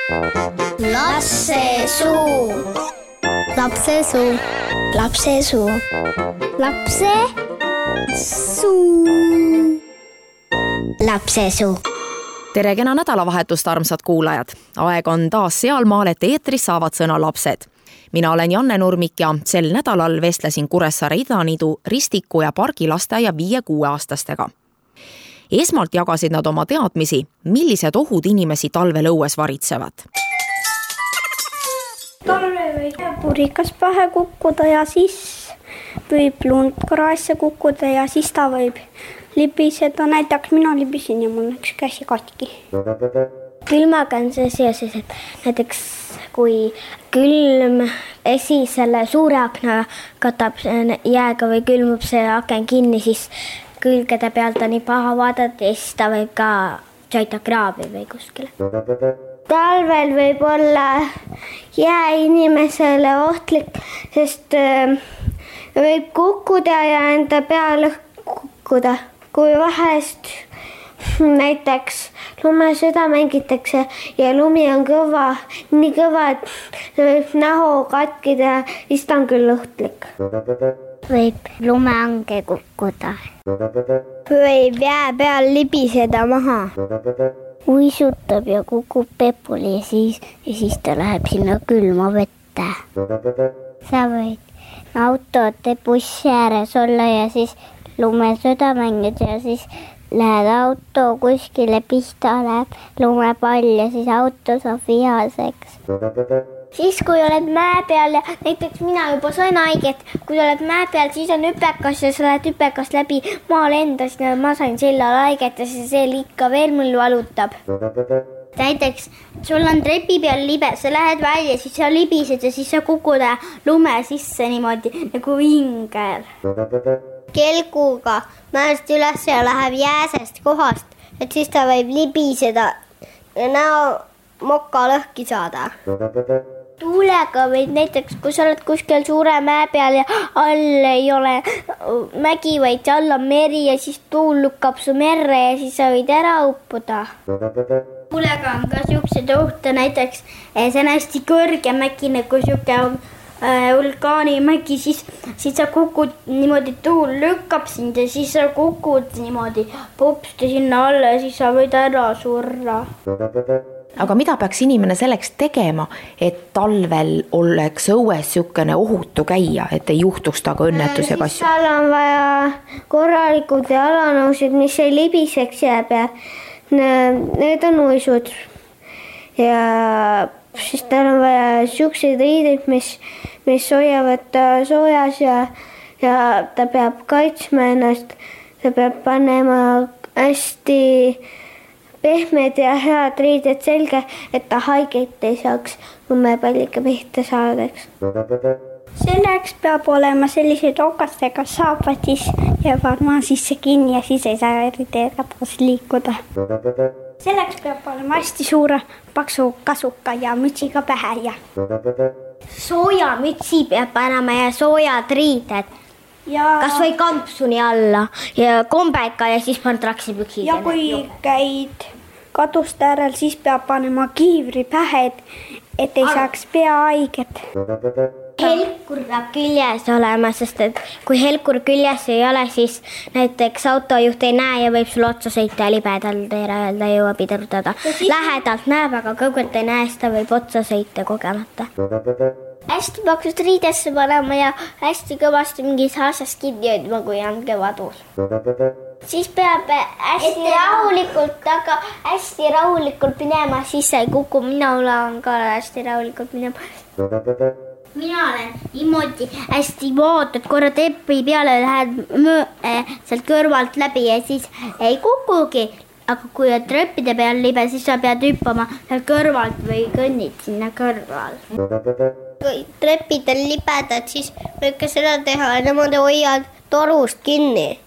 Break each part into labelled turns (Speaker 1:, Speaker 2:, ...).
Speaker 1: Lapsesuu. Lapsesuu. Lapsesuu. Lapsesuu. Lapsesuu.
Speaker 2: Tere kena nädalavahetust, armsad kuulajad. Aeg on taas sealmaal, et eetris saavad sõna lapsed. Mina olen Janne Nurmik ja sel nädalal vestlesin Kuressaare Idaniidu Ristiku ja Pargilasteaia 5-6-aastastega. Esmalt jagasid nad oma teadmisi, millised ohud inimesi talvel õues varitsevad.
Speaker 3: Talve võib purikas pähe kukkuda ja siis võib lund kraesse kukkuda ja siis ta võib libiseda. Näiteks mina libisin ja mul läks käsi katki.
Speaker 4: Külmaga on see seoses, et näiteks kui külm esi selle suure akna katab jääga või külmub see aken kinni, siis külgede pealt on nii paha vaadata ja siis ta võib ka sõita kraavi või kuskile.
Speaker 5: Talvel võib olla jää inimesele ohtlik, sest võib kukkuda ja enda peale kukkuda. Kui vahest näiteks lumesõda mängitakse ja lumi on nii kõva, et võib näho katkida, siis ta on küll ohtlik.
Speaker 4: Võib lumeange kukkuda.
Speaker 5: Võib jää peal libiseda maha.
Speaker 4: Uisutab ja kukub pepuli ja siis ta läheb sinna külma vette. Sa võid autode bussi ääres olla ja siis lumesõda mängida ja siis lähed auto kuskile pihta, läheb lumepall ja siis auto saab vihaseks.
Speaker 5: Siis kui oled mäe peal ja näiteks mina juba sain haiget, kui oled mäe peal, siis on hüpekas ja sa lähed hüpekas läbi maal endas ja ma sain sellal haiget ja see ikka veel mul valutab. Näiteks sul on trepi peal libe, sa lähed välja, siis sa libised ja siis sa kukud lume sisse niimoodi nagu hingel. Kelguga mäest üles ja läheb jääsest kohast, et siis ta võib libiseda ja näo moka lõhki saada. Tuulega võid näiteks, kui sa oled kuskil suure mäe peal ja all ei ole mägi, vaid all on meri ja siis tuul lükkab su merre ja siis sa võid ära uppuda. Tuulega on ka siuksed ohte, näiteks see on hästi kõrge mägi, nagu siuke vulkaanimägi, siis sa kukud niimoodi, tuul lükkab sind ja siis sa kukud niimoodi popsti sinna alla ja siis sa võid ära surra.
Speaker 2: Aga mida peaks inimene selleks tegema, et talvel oleks õues siukene ohutu käia, et ei juhtuks taga õnnetus ja kasju?
Speaker 5: Seal on vaja korralikud jalanõusid, mis ei libiseks jää peal. Need on uisud ja siis tal on vaja siukseid riideid, mis hoiavad soojas ja ta peab kaitsma ennast. Ta peab panema hästi pehmed ja head riided selge, et ta haiget ei saaks lumepalliga pihta saadaks.
Speaker 3: Selleks peab olema sellised okastega saapatis ja varma sisse kinni ja siis ei saa eriteega taas liikuda. Selleks peab olema hästi suure paksu kasuka ja mütsiga pähe ja
Speaker 5: sooja mütsi peab panema ja soojad riided. Kas või kampsuni alla ja kombeka ja siis paned raksipüksid.
Speaker 3: Ja kui käid kaduste äärel, siis peab panema kiivri pähe, et ei saaks pea haiget.
Speaker 5: Helkur peab küljes olema, sest et kui helkur küljes ei ole, siis näiteks autojuht ei näe ja võib sul otsa sõita ja libedal teerajal ta ei jõua pidurdada. Lähedalt näeb, aga kõugelt ei näe, siis ta võib otsa sõita kogemata. Hästi paksust riidesse panema ja hästi kõvasti mingis asjas kinni hoidma, kui on kevadus. Siis peab hästi rahulikult minema, siis ei kuku. Mina olen ka hästi rahulikult minema. Mina olen niimoodi hästi vaatad, korra teppi peale lähed sealt kõrvalt läbi ja siis ei kukugi. Aga kui on treppide peal libe, siis sa pead hüppama seal kõrvalt või kõnnid sinna kõrval. Kui trepid on libedad, siis võib ka seda teha ja nemad hoiavad torust kinni.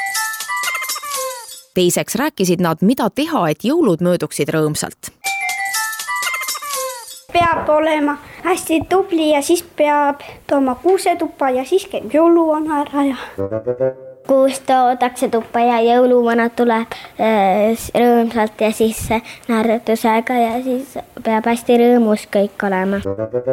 Speaker 2: Teiseks rääkisid nad, mida teha, et jõulud mööduksid rõõmsalt.
Speaker 3: Peab olema hästi tubli ja siis peab tooma kuusetuppa ja siis käib jõuluvana ära ja
Speaker 5: kus toodakse tuppa ja jõuluvanad tuleb rõõmsalt ja siis naerutusega ja siis peab hästi rõõmus kõik olema.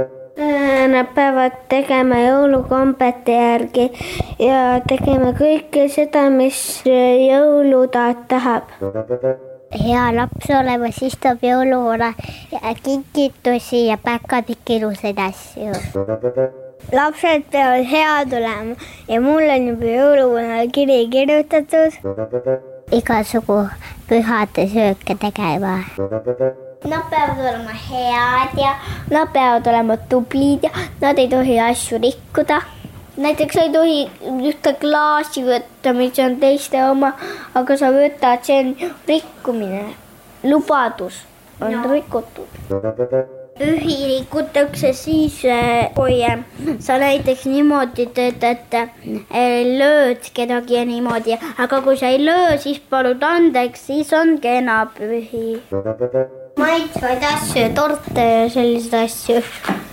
Speaker 5: Nad peavad tegema jõulukombete järgi ja tegema kõike seda, mis jõulutaat tahab.
Speaker 4: Hea laps olema, siis toob jõuluvana ja kingitusi ja päkadik ilusaid asju.
Speaker 5: Lapsed peavad head olema ja mul on juba jõuluvanale kiri kirjutatud.
Speaker 4: Igasugu pühade sööke tegema.
Speaker 5: Nad peavad olema head ja nad peavad olema tublid ja nad ei tohi asju rikkuda. Näiteks ei tohi ühte klaasi võtta, mis on teiste oma, aga sa võtad, see on rikkumine. Lubadus on rikutud. Pühi rikutakse siis, kui sa näiteks niimoodi teed, et lööd kedagi ja niimoodi, aga kui sa ei löö, siis palud andeks, siis on kena pühi. Maitsvaid asju, torte ja selliseid asju.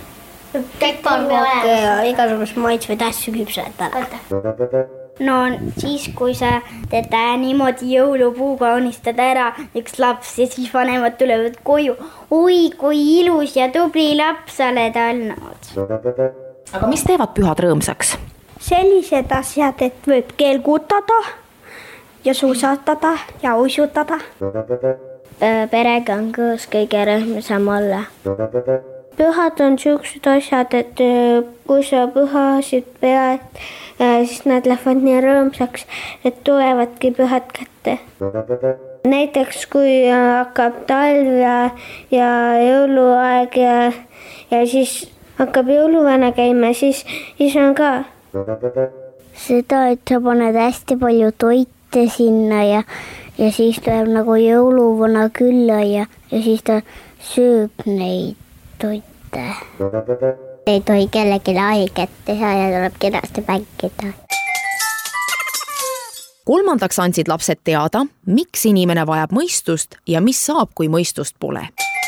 Speaker 5: Piparkooke ja igasugust maitsvaid asju küpsetada. No siis, kui sa teed niimoodi jõulupuuga unistad ära üks laps ja siis vanemad tulevad koju. Oi, kui ilus ja tubli laps oled olnud.
Speaker 2: Aga mis teevad pühad rõõmsaks?
Speaker 3: Sellised asjad, et võib kelgutada ja suusatada ja uisutada.
Speaker 5: Perega on koos kõige rõõmsam olla. Pühad on sellised asjad, et kui sa pühasid pead, siis nad lähevad nii rõõmsaks, et tulevadki pühad kätte. Näiteks kui hakkab talv ja jõuluaeg ja siis hakkab jõuluvana käima, siis on ka.
Speaker 4: Seda, et sa paned hästi palju toite sinna ja siis tuleb nagu jõuluvana külla ja siis ta sööb neid toite. Ei tohi kellegi haiget teha ja tuleb kenasti mängida.
Speaker 2: Kolmandaks andsid lapsed teada, miks inimene vajab mõistust ja mis saab, kui mõistust pole.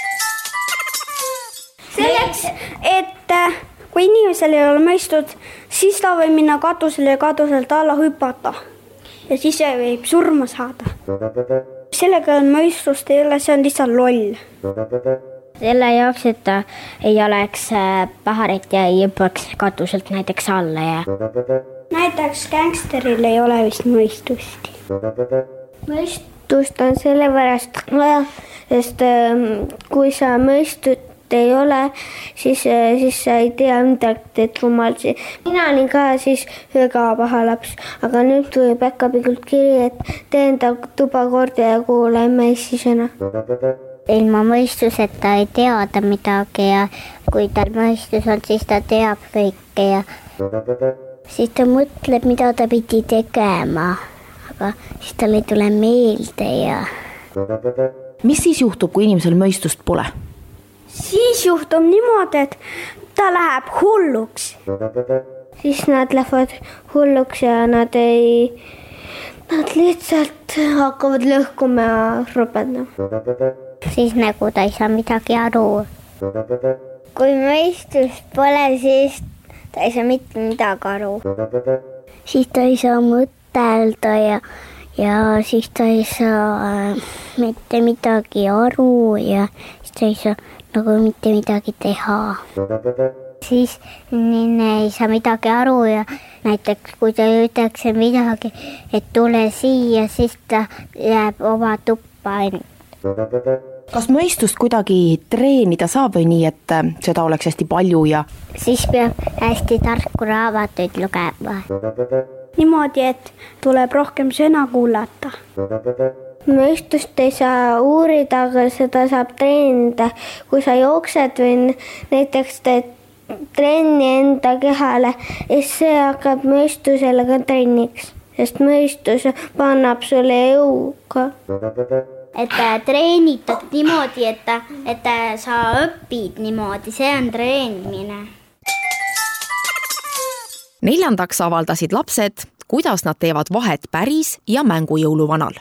Speaker 3: Selleks, et kui inimesel ei ole mõistust, siis ta võib minna katusele ja katuselt alla hüpata ja siis võib surma saada. Sellega on mõistust ei ole, see on lihtsalt loll.
Speaker 5: Selle jaoks, et ta ei oleks paharet ja ei hüppaks katuselt näiteks alla ja...
Speaker 3: Näiteks gängsteril ei ole vist mõistust.
Speaker 5: Mõistust on sellepärast vaja, sest kui sa mõistut ei ole, siis sa ei tea midagi, teed rumalsi. Mina olin ka siis väga paha laps, aga nüüd tuleb päkapikult kiri, et teen ta tuba korda ja kuule messi sõna.
Speaker 4: Ilma mõistuseta ei teada midagi ja kui tal mõistus on, siis ta teab kõike ja siis ta mõtleb, mida ta pidi tegema, aga siis tal ei tule meelde ja...
Speaker 2: Mis siis juhtub, kui inimesel mõistust pole?
Speaker 3: Siis juhtub niimoodi, et ta läheb hulluks.
Speaker 5: Siis nad lähevad hulluks ja nad lihtsalt hakkavad lõhkuma ja rupendama.
Speaker 4: Siis nagu ta ei saa midagi aru.
Speaker 5: Kui mõistust pole, siis ta ei saa mitte midagi aru.
Speaker 4: Siis ta ei saa mõtelda ja siis ta ei saa mitte midagi aru ja siis ta ei saa nagu mitte midagi teha. Siis ei saa midagi aru ja näiteks kui ta ütleks midagi, et tule siia, siis ta jääb oma tuppa ainult.
Speaker 2: Kas mõistust kuidagi treenida saab või nii, et seda oleks hästi palju ja...
Speaker 4: Siis peab hästi tarku raamatuid lugema.
Speaker 3: Niimoodi, et tuleb rohkem sõna kuulata.
Speaker 5: Mõistust ei saa uurida, aga seda saab treenida. Kui sa jooksed või näiteks teed trenni enda kehale, siis see hakkab mõistusele ka trenniks, sest mõistus pannab sulle jõuga.
Speaker 6: Et treenitad niimoodi, et sa õpid niimoodi, see on treenimine.
Speaker 2: Neljandaks avaldasid lapsed, kuidas nad teevad vahet päris ja mängujõuluvanal.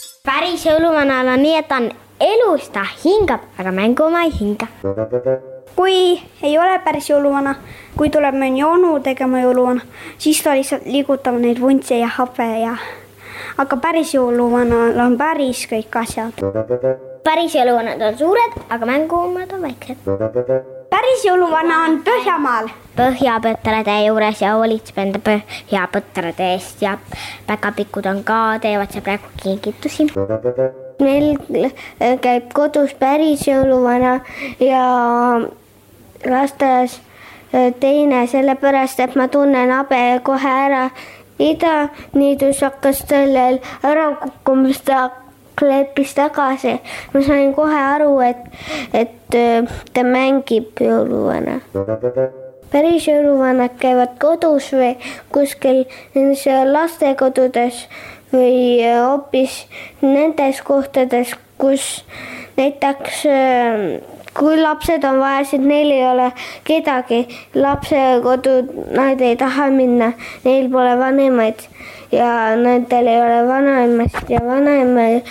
Speaker 5: Päris jõuluvanal on nii, et ta on elus, ta hingab, aga mänguma ei hinga.
Speaker 3: kui ei ole päris jõuluvana, kui tuleb mõni onu tegema jõuluvana, siis ta lihtsalt liigutab neid vuntse ja habe ja... Aga päris jõuluvanal on päris kõik asjad.
Speaker 5: Päris jõuluvanad on suured, aga mänguomad on väiksed.
Speaker 3: Päris jõuluvana on Põhjamaal.
Speaker 5: Põhjapõtrade juures ja hoolitseb enda põhjapõtrade eest ja päkapikud on ka, teevad see praegu kingitusi. Meil käib kodus päris jõuluvana ja lasteaias teine, sellepärast et ma tunnen abe kohe ära. Idaniidus hakkas sellel ära kukkumist, ta kleepis tagasi. Ma sain kohe aru, et ta mängib jõuluvana. Päris jõuluvanad käivad kodus või kuskil lastekodudes või hoopis nendes kohtades, kus näiteks kui lapsed on vaesed, neil ei ole kedagi, lapsekodu, nad ei taha minna, neil pole vanemaid ja nendel ei ole vanaemast ja vanaemaid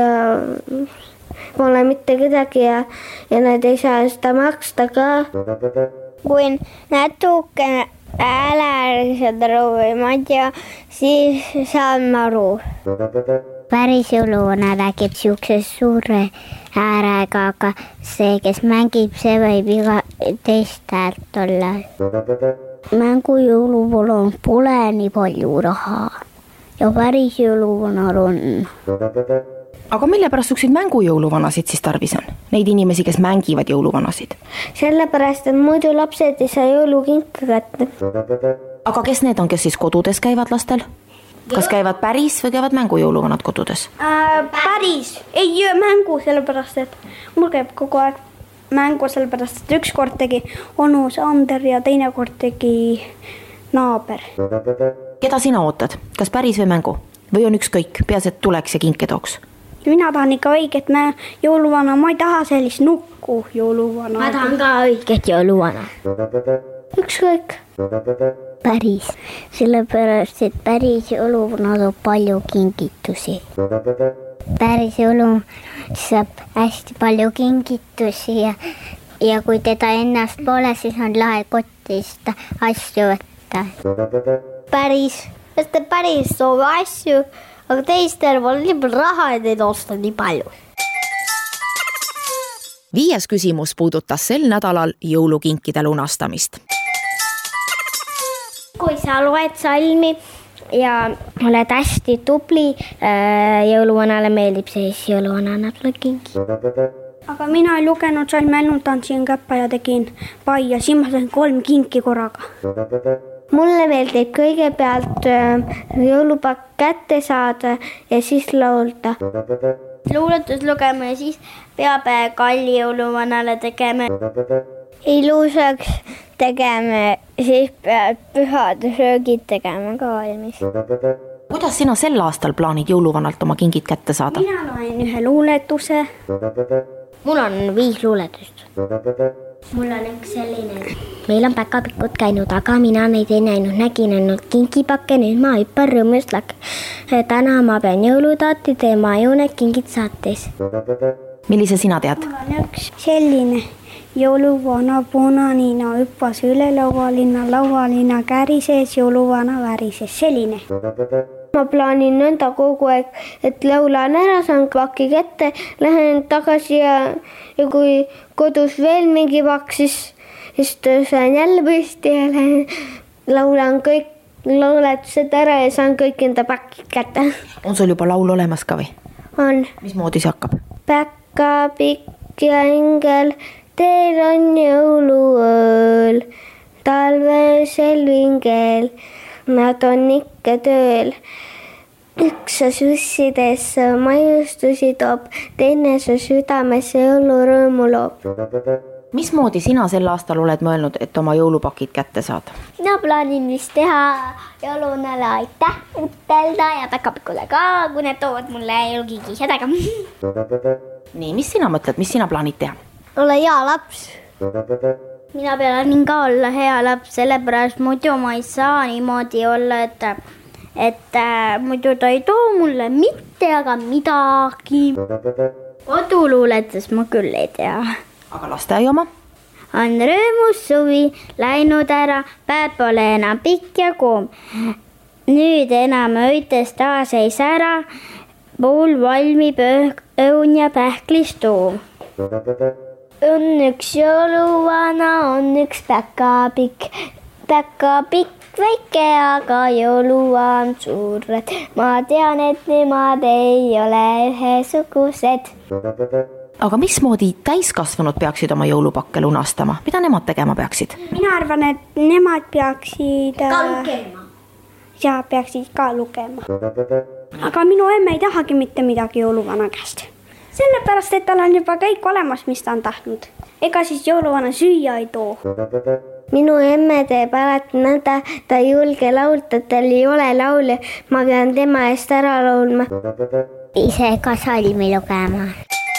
Speaker 5: pole mitte kedagi ja nad ei saa seda maksta ka.
Speaker 6: Kui natukene häälelised aru või ma ei tea, siis saan aru.
Speaker 4: Päris jõuluvana räägib siukse suure äärega, aga see, kes mängib, see võib iga teist häält olla. Mängujõuluvanal pole nii palju raha ja päris jõuluvanal on.
Speaker 2: Aga mille pärast siukseid mängujõuluvanasid siis tarvis on? Neid inimesi, kes mängivad jõuluvanasid?
Speaker 5: Sellepärast, et muidu lapsed ei saa jõulukinke kätte.
Speaker 2: Aga kes need on, kes siis kodudes käivad lastel? Kas käivad päris või käivad mängujõuluvanad kodudes?
Speaker 3: Päris, ei mängu, sellepärast et mul käib kogu aeg mängu, sellepärast et üks kord tegi onu Sander ja teine kord tegi naaber.
Speaker 2: Keda sina ootad? Kas päris või mängu? Või on ükskõik, peas, et tuleks ja kinke tooks?
Speaker 3: Mina tahan ikka õiget jõuluvana, ma ei taha sellist nukku jõuluvana.
Speaker 5: Ma tahan ka õiget jõuluvana.
Speaker 3: Ükskõik.
Speaker 4: Päris, sellepärast, et päris jõuluvanad on palju kingitusi. Päris jõuluvanad saab hästi palju kingitusi ja kui teda ennast pole, siis on lahe kottist asju võtta.
Speaker 6: Päris, sest te päris soov asju, aga teistel pole nii palju raha, et neid osta nii palju.
Speaker 2: 5. küsimus puudutas sel nädalal jõulukinkide lunastamist.
Speaker 5: Kui sa loed salmi ja oled hästi tubli, jõuluvanale meeldib see, siis jõuluvana annab sulle kingi.
Speaker 3: Aga mina ei lugenud salmi, ainult tantsin käppa ja tegin pai ja siis ma sain 3 kinki korraga.
Speaker 5: Mulle meeldib kõigepealt jõulupakk kätte saada ja siis laulda.
Speaker 6: Luuletus lugema ja siis peab kalli jõuluvanale tegema.
Speaker 5: Ilusaks tegema, siis peab pühad söögid tegema ka valmis.
Speaker 2: Kuidas sina sel aastal plaanid jõuluvanalt oma kingid kätte saada?
Speaker 3: Mina loen ühe luuletuse.
Speaker 5: Mul on 5 luuletust. Mul on üks selline. Meil on päkapikud käinud, aga mina neid ei näinud, nägin ainult kinkipakke, nüüd ma hüppan rõõmust täna ma pean jõulutaati teema ju need kingid saates.
Speaker 2: Millise sina tead?
Speaker 3: Mul on üks selline. Jõuluvana punanina hüppas üle laualinna käri sees, jõuluvana värises. Selline.
Speaker 5: Ma plaanin nõnda kogu aeg, et laulan ära, saan paki kätte, lähen tagasi ja kui kodus veel mingi pakk, siis saan jälle püsti ja lähen laulan kõik lauletused ära ja saan kõik enda pakid kätte.
Speaker 2: On sul juba laul olemas ka või?
Speaker 5: On.
Speaker 2: Mismoodi see hakkab?
Speaker 5: Päkapikk ja ingel, teil on jõuluööl, talvesel vingel, nad on ikka tööl. Üks sussidesse maiustusi toob, teine su südamesse jõulurõõmu loob.
Speaker 2: Mismoodi sina sel aastal oled mõelnud, et oma jõulupakid kätte saada?
Speaker 6: Mina plaanin vist teha jõulunale aitäh ütelda ja päkapikule ka, kui need toovad mulle jõulukingi hädaga.
Speaker 2: Nii, mis sina mõtled, mis sina plaanid teha?
Speaker 6: Olla hea laps. Mina plaanin ka olla hea laps, sellepärast muidu ma ei saa niimoodi olla, et muidu ta ei too mulle mitte aga midagi. Koduluuletus ma küll ei tea.
Speaker 2: Aga lasteaia oma?
Speaker 6: on rõõmus suvi läinud ära, päev pole enam pikk ja kuum. Nüüd enam öides taas ei sära, pool valmib õun ja pähklis tuum. On üks jõuluvana, on üks päkapikk väike, aga jõuluvaan suured. Ma tean, et nemad ei ole ühesugused.
Speaker 2: Aga mismoodi täiskasvanud peaksid oma jõulupakke lunastama? Mida nemad tegema peaksid?
Speaker 3: Mina arvan, et nemad peaksid peaksid ka lugema. Aga minu emme ei tahagi mitte midagi jõuluvana käest. Sellepärast, et tal on juba kõik olemas, mis ta on tahtnud. Ega siis jõuluvana süüa ei too.
Speaker 5: Minu emme teeb alati nõnda, ta ei julge laulda, tal ei ole laule. Ma pean tema eest ära laulma.
Speaker 4: Ise ka salmi lugema.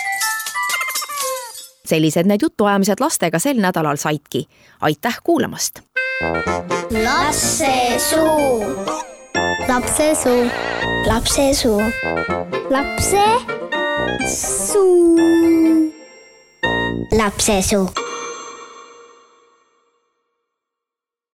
Speaker 2: Sellised need jutuajamised lastega sel nädalal saidki. Aitäh kuulamast!
Speaker 1: Lapsesuu. Lapsesuu. Lapsesuu. Lapsesuu. Lapsesuu.